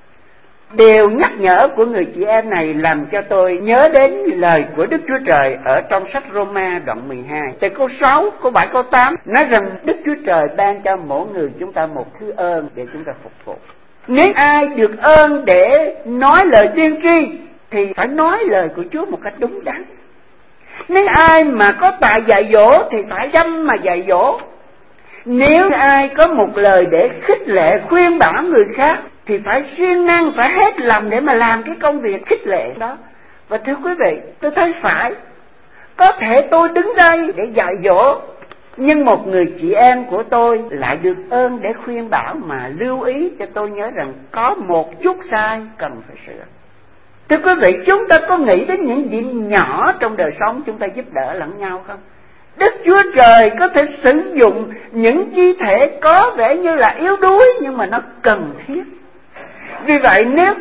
Điều nhắc nhở của người chị em này làm cho tôi nhớ đến lời của Đức Chúa Trời ở trong sách Roma đoạn 12 từ câu 6, câu 7, câu 8 nói rằng Đức Chúa Trời ban cho mỗi người chúng ta một thứ ơn để chúng ta phục vụ. Nếu ai được ơn để nói lời tiên tri thì phải nói lời của Chúa một cách đúng đắn. Nếu ai mà có tài dạy dỗ thì phải chăm mà dạy dỗ. Nếu ai có một lời để khích lệ khuyên bảo người khác thì phải siêng năng, phải hết lòng để mà làm cái công việc khích lệ đó. Và thưa quý vị, tôi thấy phải. Có thể tôi đứng đây để dạy dỗ, nhưng một người chị em của tôi lại được ơn để khuyên bảo mà lưu ý cho tôi nhớ rằng có một chút sai cần phải sửa. Thưa quý vị, chúng ta có nghĩ đến những việc nhỏ trong đời sống chúng ta giúp đỡ lẫn nhau không? Đức Chúa Trời có thể sử dụng những chi thể có vẻ như là yếu đuối nhưng mà nó cần thiết. Vì vậy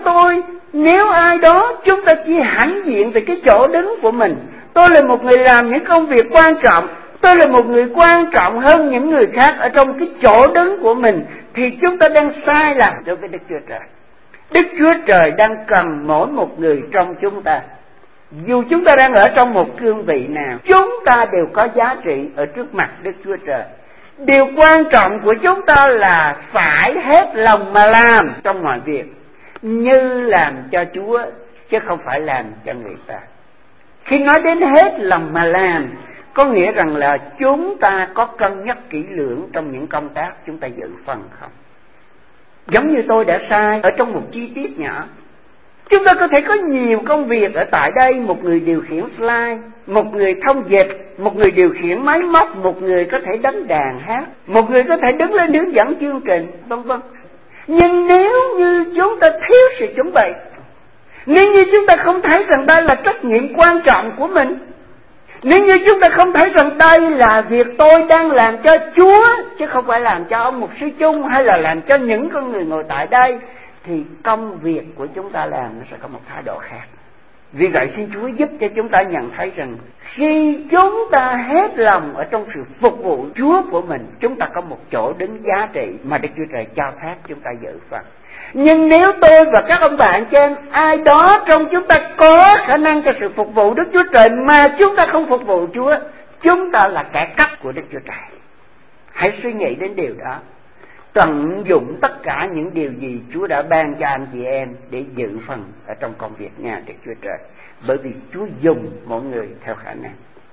nếu ai đó chúng ta chỉ hãnh diện về cái chỗ đứng của mình, tôi là một người làm những công việc quan trọng, tôi là một người quan trọng hơn những người khác ở trong cái chỗ đứng của mình, thì chúng ta đang sai lầm đối với Đức Chúa Trời. Đức Chúa Trời đang cần mỗi một người trong chúng ta. Dù chúng ta đang ở trong một cương vị nào, chúng ta đều có giá trị ở trước mặt Đức Chúa Trời. Điều quan trọng của chúng ta là phải hết lòng mà làm trong mọi việc, như làm cho Chúa chứ không phải làm cho người ta. Khi nói đến hết lòng mà làm, có nghĩa rằng là chúng ta có cân nhắc kỹ lưỡng trong những công tác chúng ta dự phần không? Giống như tôi đã sai ở trong một chi tiết nhỏ. Chúng ta có thể có nhiều công việc ở tại đây, một người điều khiển slide, một người thông dịch, một người điều khiển máy móc, một người có thể đánh đàn hát, một người có thể đứng lên hướng dẫn chương trình, vân vân. Nhưng nếu như chúng ta thiếu sự chuẩn bị, nếu như chúng ta không thấy rằng đây là trách nhiệm quan trọng của mình, nếu như chúng ta không thấy rằng đây là việc tôi đang làm cho Chúa, chứ không phải làm cho ông mục sư chung hay là làm cho những con người ngồi tại đây, thì công việc của chúng ta làm nó sẽ có một thái độ khác. Vì vậy xin Chúa giúp cho chúng ta nhận thấy rằng khi chúng ta hết lòng ở trong sự phục vụ Chúa của mình, chúng ta có một chỗ đứng giá trị mà Đức Chúa Trời cho phép chúng ta dự phần. Nhưng nếu tôi và các ông bạn trên ai đó trong chúng ta có khả năng cho sự phục vụ Đức Chúa Trời mà chúng ta không phục vụ Chúa, chúng ta là kẻ cắp của Đức Chúa Trời. Hãy suy nghĩ đến điều đó. Tận dụng tất cả những điều gì Chúa đã ban cho anh chị em để dự phần ở trong công việc nhà Đức Chúa Trời. Bởi vì Chúa dùng mọi người theo khả năng.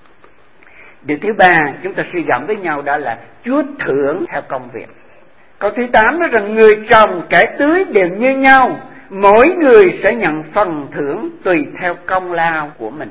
Điều thứ ba chúng ta suy gẫm với nhau đó là Chúa thưởng theo công việc. Câu thứ 8 nói rằng người trồng kẻ tưới đều như nhau, mỗi người sẽ nhận phần thưởng tùy theo công lao của mình.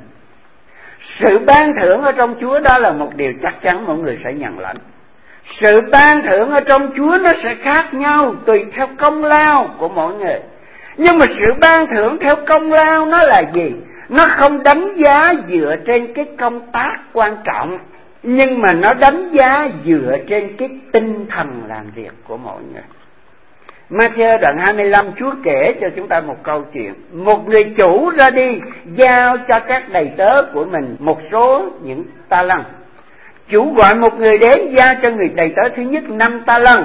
Sự ban thưởng ở trong Chúa đó là một điều chắc chắn mọi người sẽ nhận lãnh. Sự ban thưởng ở trong Chúa nó sẽ khác nhau tùy theo công lao của mỗi người. Nhưng mà sự ban thưởng theo công lao nó là gì? Nó không đánh giá dựa trên cái công tác quan trọng, nhưng mà nó đánh giá dựa trên cái tinh thần làm việc của mỗi người. Ma-thi-ơ đoạn 25 Chúa kể cho chúng ta một câu chuyện. Một người chủ ra đi giao cho các đầy tớ của mình một số những ta lân. Chủ gọi một người đến giao cho người đầy tớ thứ nhất 5 ta lân.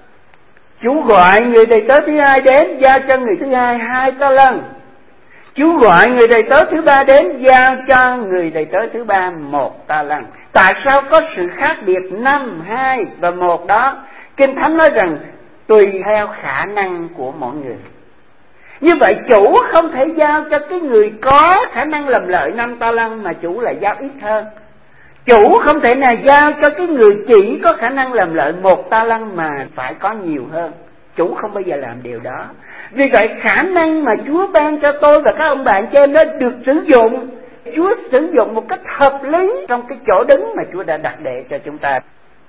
Chủ gọi người đầy tớ thứ hai đến giao cho người thứ hai 2 ta lân. Chủ gọi người đầy tớ thứ ba đến giao cho người đầy tớ thứ ba 1 ta lân. Tại sao có sự khác biệt 5, 2 và 1 đó? Kinh Thánh nói rằng tùy theo khả năng của mỗi người. Như vậy chủ không thể giao cho cái người có khả năng làm lợi 5 ta lân mà chủ lại giao ít hơn. Chủ không thể nào giao cho cái người chỉ có khả năng làm lợi 1 ta lân mà phải có nhiều hơn. Chủ không bao giờ làm điều đó. Vì vậy khả năng mà Chúa ban cho tôi và các ông bạn trên đó được sử dụng, Chúa sử dụng một cách hợp lý trong cái chỗ đứng mà Chúa đã đặt để cho chúng ta.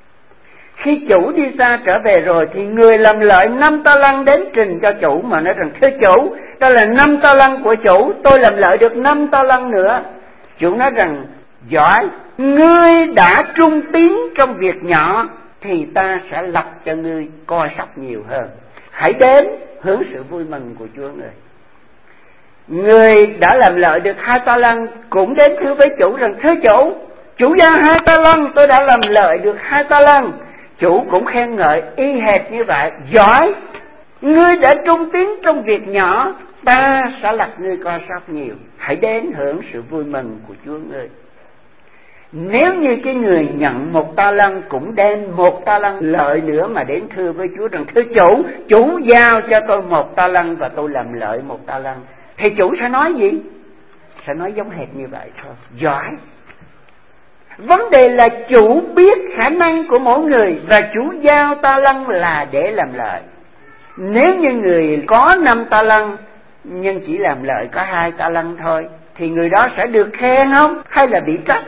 Khi chủ đi xa trở về rồi thì người làm lợi 5 ta lân đến trình cho chủ mà nói rằng thưa chủ, đó là 5 ta lân của chủ, tôi làm lợi được 5 ta lân nữa. Chủ nói rằng giỏi, ngươi đã trung tín trong việc nhỏ thì ta sẽ lập cho ngươi coi sóc nhiều hơn. Hãy đến hưởng sự vui mừng của Chúa người. Người đã làm lợi được 2 ta lân cũng đến thưa với chủ rằng thưa chủ giao 2 ta lân, tôi đã làm lợi được 2 ta lân. Chủ cũng khen ngợi y hệt như vậy, giỏi, ngươi đã trung tín trong việc nhỏ, ta sẽ lập ngươi coi sóc nhiều. Hãy đến hưởng sự vui mừng của Chúa ngươi. Nếu như cái người nhận 1 ta lân cũng đem 1 ta lân lợi nữa mà đến thưa với Chúa rằng thưa chủ giao cho tôi 1 ta lân và tôi làm lợi 1 ta lân, thì chủ sẽ nói gì? Sẽ nói giống hệt như vậy thôi, giỏi. Vấn đề là chủ biết khả năng của mỗi người và chủ giao ta lân là để làm lợi. Nếu như người có 5 ta lân nhưng chỉ làm lợi có 2 ta lân thôi thì người đó sẽ được khen không? Hay là bị trách?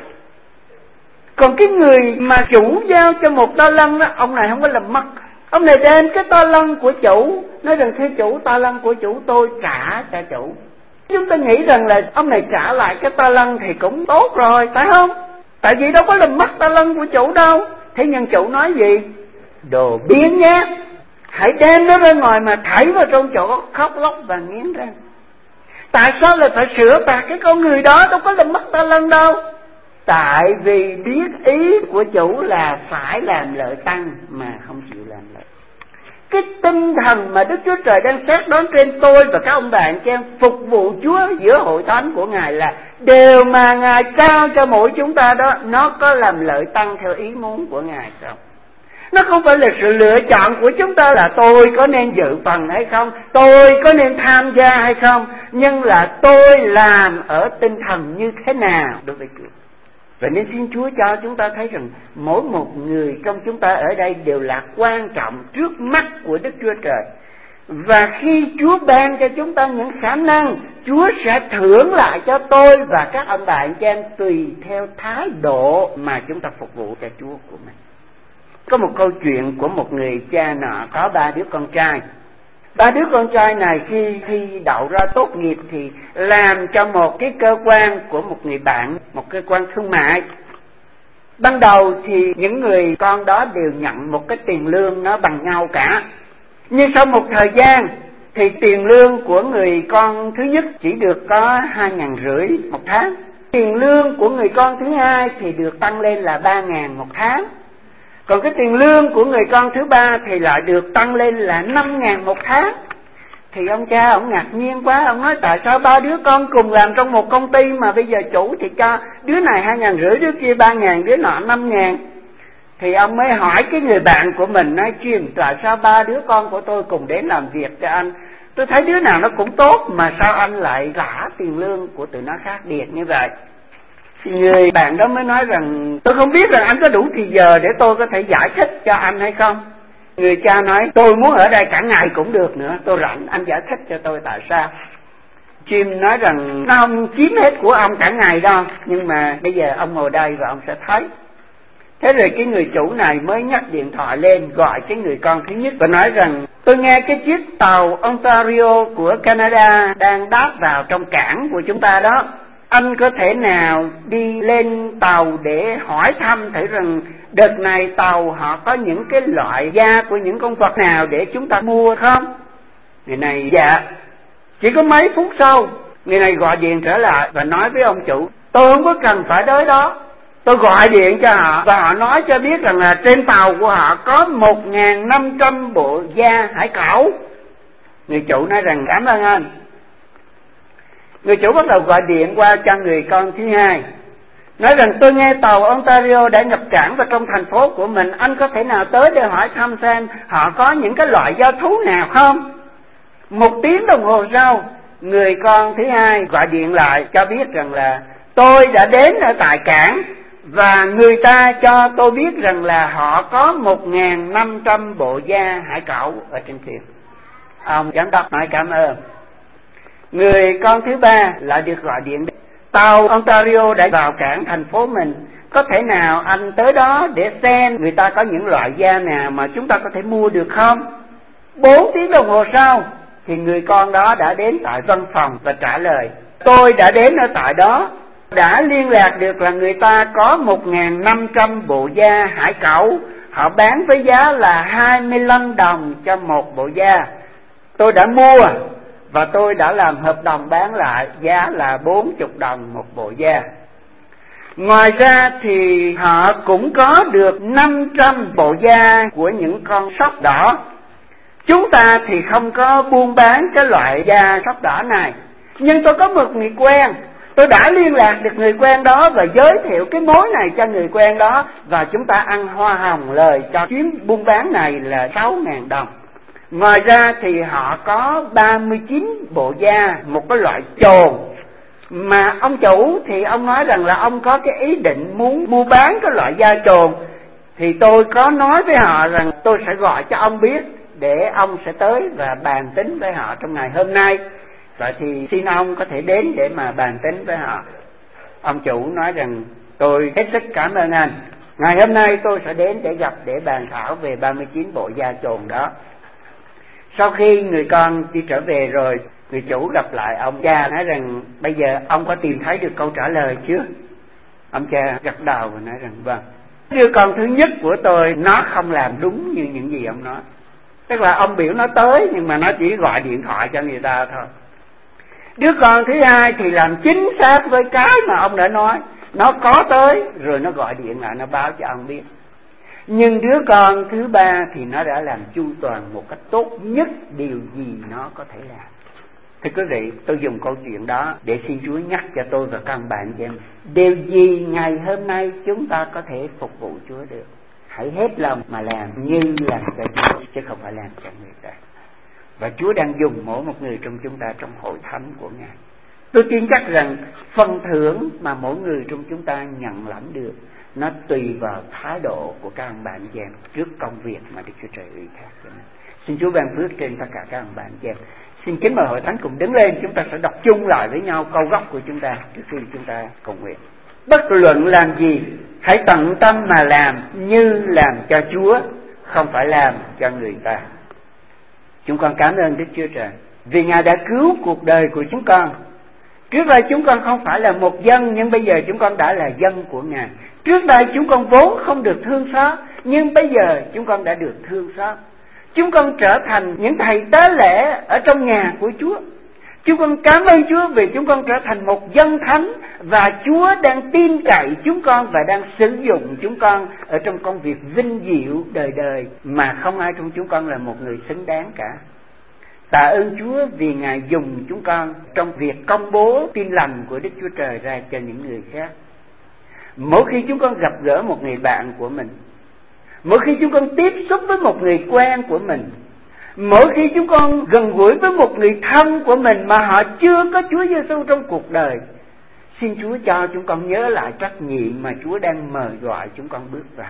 Còn cái người mà chủ giao cho 1 ta lân đó, ông này không có làm mất. Ông này đem cái ta lân của chủ, nói rằng thưa chủ, ta lân của chủ tôi trả cho chủ. Chúng ta nghĩ rằng là ông này trả lại cái ta lân thì cũng tốt rồi, phải không? Tại vì đâu có làm mất ta lân của chủ đâu. Thế nhưng chủ nói gì? Đồ biến nhé, hãy đem nó ra ngoài mà thảy vào trong chỗ khóc lóc và nghiến răng. Tại sao lại phải sửa phạt cái con người đó? Đâu có làm mất ta lân đâu. Tại vì biết ý của chủ là phải làm lợi tăng mà không chịu làm lợi. Cái tinh thần mà Đức Chúa Trời đang xét đoán trên tôi và các ông bạn cho em phục vụ Chúa giữa hội thánh của Ngài là điều mà Ngài trao cho mỗi chúng ta đó, nó có làm lợi tăng theo ý muốn của Ngài không? Nó không phải là sự lựa chọn của chúng ta là tôi có nên dự phần hay không, tôi có nên tham gia hay không, nhưng là tôi làm ở tinh thần như thế nào đối với Chúa. Vậy nên xin Chúa cho chúng ta thấy rằng mỗi một người trong chúng ta ở đây đều là quan trọng trước mắt của Đức Chúa Trời. Và khi Chúa ban cho chúng ta những khả năng, Chúa sẽ thưởng lại cho tôi và các ông bà anh chị em tùy theo thái độ mà chúng ta phục vụ cho Chúa của mình. Có một câu chuyện của một người cha nọ có 3 đứa con trai. 3 đứa con trai này khi thi đậu ra tốt nghiệp thì làm cho một cái cơ quan của một người bạn, một cơ quan thương mại. Ban đầu thì những người con đó đều nhận một cái tiền lương nó bằng nhau cả. Nhưng sau một thời gian thì tiền lương của người con thứ nhất chỉ được có 2.500 một tháng. Tiền lương của người con thứ hai thì được tăng lên là 3.000 một tháng. Còn cái tiền lương của người con thứ ba thì lại được tăng lên là 5.000 một tháng. Thì ông cha ông ngạc nhiên quá, ông nói tại sao 3 đứa con cùng làm trong một công ty mà bây giờ chủ thì cho đứa này 2.500, đứa kia 3.000, đứa nọ 5.000. Thì ông mới hỏi cái người bạn của mình, nói Jim, tại sao 3 đứa con của tôi cùng đến làm việc cho anh? Tôi thấy đứa nào nó cũng tốt mà sao anh lại trả tiền lương của tụi nó khác biệt như vậy? Thì người bạn đó mới nói rằng tôi không biết rằng anh có đủ thì giờ để tôi có thể giải thích cho anh hay không. Người cha nói tôi muốn ở đây cả ngày cũng được nữa, tôi rảnh, anh giải thích cho tôi tại sao. Jim nói rằng nó không chiếm hết của ông cả ngày đâu, nhưng mà bây giờ ông ngồi đây và ông sẽ thấy. Thế rồi cái người chủ này mới nhấc điện thoại lên gọi cái người con thứ nhất và nói rằng tôi nghe cái chiếc tàu Ontario của Canada đang đáp vào trong cảng của chúng ta đó. Anh có thể nào đi lên tàu để hỏi thăm thử rằng đợt này tàu họ có những cái loại da của những con vật nào để chúng ta mua không? Người này dạ. Chỉ có mấy phút sau, người này gọi điện trở lại và nói với ông chủ, tôi không có cần phải tới đó. Tôi gọi điện cho họ và họ nói cho biết rằng là trên tàu của họ có 1.500 bộ da hải cẩu. Người chủ nói rằng cảm ơn anh. Người chủ bắt đầu gọi điện qua cho người con thứ hai, nói rằng tôi nghe tàu Ontario đã nhập cảng vào trong thành phố của mình, anh có thể nào tới để hỏi thăm xem họ có những cái loại da thú nào không? 1 tiếng đồng hồ sau, người con thứ hai gọi điện lại cho biết rằng là tôi đã đến ở tại cảng và người ta cho tôi biết rằng là họ có 1.500 bộ da hải cẩu ở trên thuyền. Ông giám đốc nói cảm ơn. Người con thứ ba lại được gọi điện, tàu Ontario đã vào cảng thành phố mình, có thể nào anh tới đó để xem người ta có những loại da nào mà chúng ta có thể mua được không? 4 tiếng đồng hồ sau thì người con đó đã đến tại văn phòng và trả lời, tôi đã đến ở tại đó, đã liên lạc được là người ta có 1.500 bộ da hải cẩu, họ bán với giá là 25 đồng cho một bộ da. Tôi đã mua và tôi đã làm hợp đồng bán lại, giá là 40 đồng một bộ da. Ngoài ra thì họ cũng có được 500 bộ da của những con sóc đỏ. Chúng ta thì không có buôn bán cái loại da sóc đỏ này, nhưng tôi có một người quen, tôi đã liên lạc được người quen đó và giới thiệu cái mối này cho người quen đó, và chúng ta ăn hoa hồng lời cho chuyến buôn bán này là 6.000 đồng. Ngoài ra thì họ có 39 bộ da, một cái loại chồn, mà ông chủ thì ông nói rằng là ông có cái ý định muốn mua bán cái loại da chồn. Thì tôi có nói với họ rằng tôi sẽ gọi cho ông biết để ông sẽ tới và bàn tính với họ trong ngày hôm nay. Vậy thì xin ông có thể đến để mà bàn tính với họ. Ông chủ nói rằng tôi hết sức cảm ơn anh. Ngày hôm nay tôi sẽ đến để gặp để bàn thảo về 39 bộ da chồn đó. Sau khi người con đi trở về rồi, người chủ gặp lại ông cha nói rằng bây giờ ông có tìm thấy được câu trả lời chưa? Ông cha gật đầu và nói rằng vâng. Đứa con thứ nhất của tôi nó không làm đúng như những gì ông nói. Tức là ông biểu nó tới nhưng mà nó chỉ gọi điện thoại cho người ta thôi. Đứa con thứ hai thì làm chính xác với cái mà ông đã nói. Nó có tới rồi nó gọi điện lại, nó báo cho ông biết. Nhưng đứa con thứ ba thì nó đã làm chu toàn một cách tốt nhất điều gì nó có thể làm. Thưa quý vị, tôi dùng câu chuyện đó để xin Chúa nhắc cho tôi và các bạn em, điều gì ngày hôm nay chúng ta có thể phục vụ Chúa được, hãy hết lòng mà làm như làm cho Chúa chứ không phải làm cho người ta. Và Chúa đang dùng mỗi một người trong chúng ta trong hội thánh của Ngài. Tôi tin chắc rằng phần thưởng mà mỗi người trong chúng ta nhận lãnh được nó tùy vào thái độ của các ông bạn chị em trước công việc mà Đức Chúa Trời ủy thác cho mình. Xin Chúa ban phước trên tất cả các ông bạn chị em. Xin kính mời hội thánh cùng đứng lên, chúng ta sẽ đọc chung lại với nhau câu gốc của chúng ta trước khi chúng ta cầu nguyện. Bất luận làm gì, hãy tận tâm mà làm như làm cho Chúa, không phải làm cho người ta. Chúng con cảm ơn Đức Chúa Trời vì Ngài đã cứu cuộc đời của chúng con. Trước đây chúng con không phải là một dân, nhưng bây giờ chúng con đã là dân của Ngài. Trước đây chúng con vốn không được thương xót, nhưng bây giờ chúng con đã được thương xót. Chúng con trở thành những thầy tế lễ ở trong nhà của Chúa. Chúng con cảm ơn Chúa vì chúng con trở thành một dân thánh, và Chúa đang tin cậy chúng con và đang sử dụng chúng con ở trong công việc vinh diệu đời đời mà không ai trong chúng con là một người xứng đáng cả. Tạ ơn Chúa vì Ngài dùng chúng con trong việc công bố tin lành của Đức Chúa Trời ra cho những người khác. Mỗi khi chúng con gặp gỡ một người bạn của mình, mỗi khi chúng con tiếp xúc với một người quen của mình, mỗi khi chúng con gần gũi với một người thân của mình mà họ chưa có Chúa Giêsu trong cuộc đời, xin Chúa cho chúng con nhớ lại trách nhiệm mà Chúa đang mời gọi chúng con bước vào.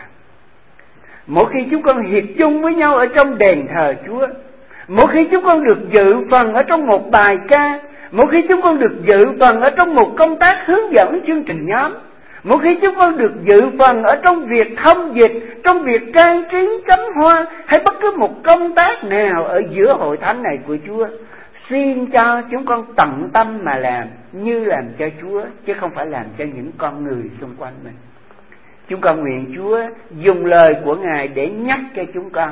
Mỗi khi chúng con hiệp chung với nhau ở trong đền thờ Chúa, mỗi khi chúng con được dự phần ở trong một bài ca, mỗi khi chúng con được dự phần ở trong một công tác hướng dẫn chương trình nhóm, mỗi khi chúng con được dự phần ở trong việc thông dịch, trong việc trang trí cắm hoa, hay bất cứ một công tác nào ở giữa hội thánh này của Chúa, xin cho chúng con tận tâm mà làm như làm cho Chúa, chứ không phải làm cho những con người xung quanh mình. Chúng con nguyện Chúa dùng lời của Ngài để nhắc cho chúng con,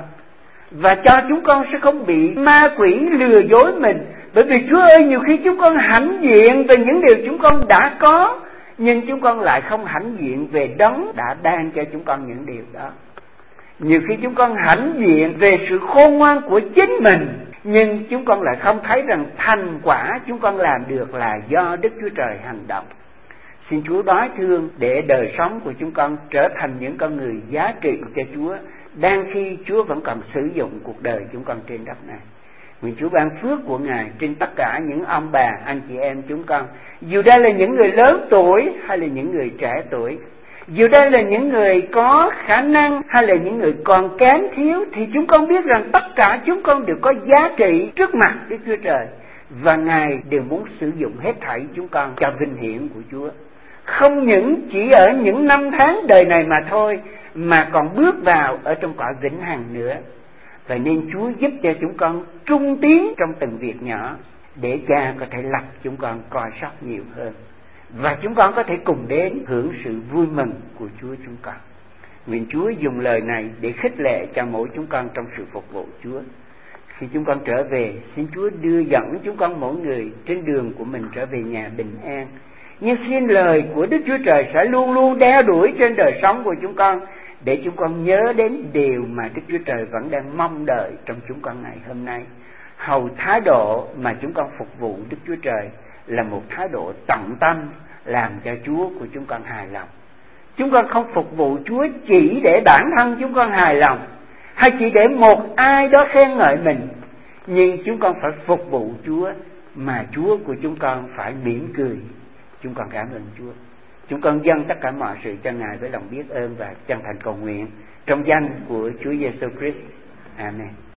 và cho chúng con sẽ không bị ma quỷ lừa dối mình. Bởi vì Chúa ơi, nhiều khi chúng con hãnh diện về những điều chúng con đã có, nhưng chúng con lại không hãnh diện về Đấng đã ban cho chúng con những điều đó. Nhiều khi chúng con hãnh diện về sự khôn ngoan của chính mình, nhưng chúng con lại không thấy rằng thành quả chúng con làm được là do Đức Chúa Trời hành động. Xin Chúa đói thương để đời sống của chúng con trở thành những con người giá trị cho Chúa, đang khi Chúa vẫn còn sử dụng cuộc đời chúng con trên đất này. Nguyện Chúa ban phước của Ngài trên tất cả những ông bà, anh chị em chúng con, dù đây là những người lớn tuổi hay là những người trẻ tuổi, dù đây là những người có khả năng hay là những người còn kém thiếu, thì chúng con biết rằng tất cả chúng con đều có giá trị trước mặt Đức Chúa Trời, và Ngài đều muốn sử dụng hết thảy chúng con cho vinh hiển của Chúa. Không những chỉ ở những năm tháng đời này mà thôi, mà còn bước vào ở trong cõi vĩnh hằng nữa. Vậy nên Chúa giúp cho chúng con trung tiến trong từng việc nhỏ, để Cha có thể lập chúng con coi sóc nhiều hơn, và chúng con có thể cùng đến hưởng sự vui mừng của Chúa chúng con. Nguyện Chúa dùng lời này để khích lệ cho mỗi chúng con trong sự phục vụ Chúa. Khi chúng con trở về, xin Chúa đưa dẫn chúng con mỗi người trên đường của mình trở về nhà bình an. Nhưng xin lời của Đức Chúa Trời sẽ luôn luôn đeo đuổi trên đời sống của chúng con, để chúng con nhớ đến điều mà Đức Chúa Trời vẫn đang mong đợi trong chúng con ngày hôm nay. Hầu thái độ mà chúng con phục vụ Đức Chúa Trời là một thái độ tận tâm, làm cho Chúa của chúng con hài lòng. Chúng con không phục vụ Chúa chỉ để bản thân chúng con hài lòng, hay chỉ để một ai đó khen ngợi mình, nhưng chúng con phải phục vụ Chúa mà Chúa của chúng con phải mỉm cười. Chúng con cảm ơn Chúa. Chúng con dâng tất cả mọi sự cho Ngài với lòng biết ơn và chân thành cầu nguyện trong danh của Chúa Giêsu Christ. Amen.